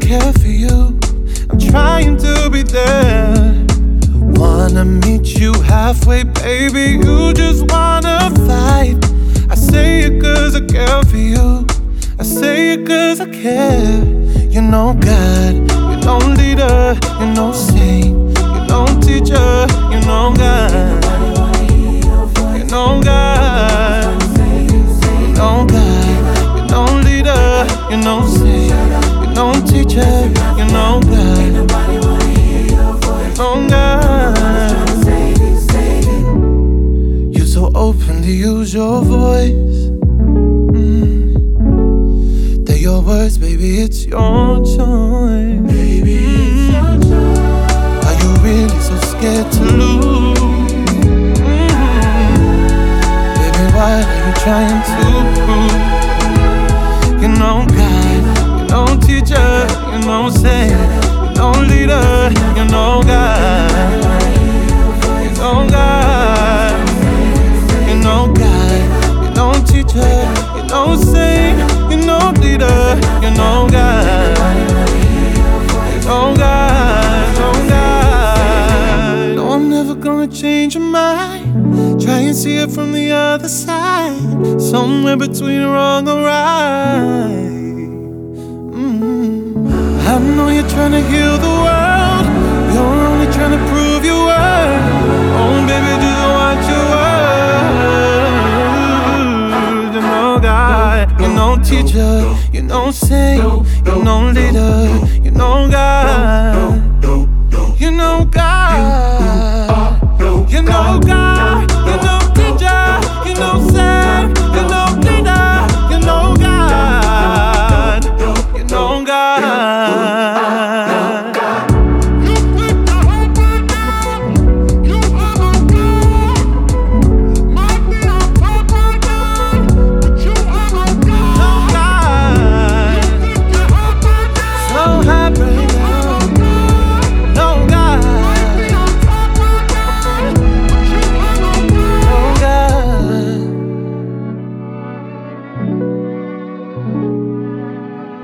care for you. I'm trying to be there. Wanna meet you halfway, baby. You just wanna fight. I say it cause I care for you. I say it cause I care. You know God, you know leader, you know saint, you know teacher, you know God. You know God, you know God, you know leader, you know saint, you know teacher, you know God. You know God. You're so open to use your voice. They're your words, baby, it's your choice. Baby, it's your choice. Are you really so scared to lose? Baby, what are you trying to prove? You know God, you know teacher, you know saint, you know leader, you know God. You know God, you know God, you know teacher, you know saint, you know leader, you know God. You know God, you know God. No, I'm never gonna change your mind. Try and see it from the other side, somewhere between wrong or right. I know you're trying to heal the world. You're only trying to prove your worth. Oh, baby, just watch your words. You know God, you know teacher, you know saint, you know leader, you know God. You know God.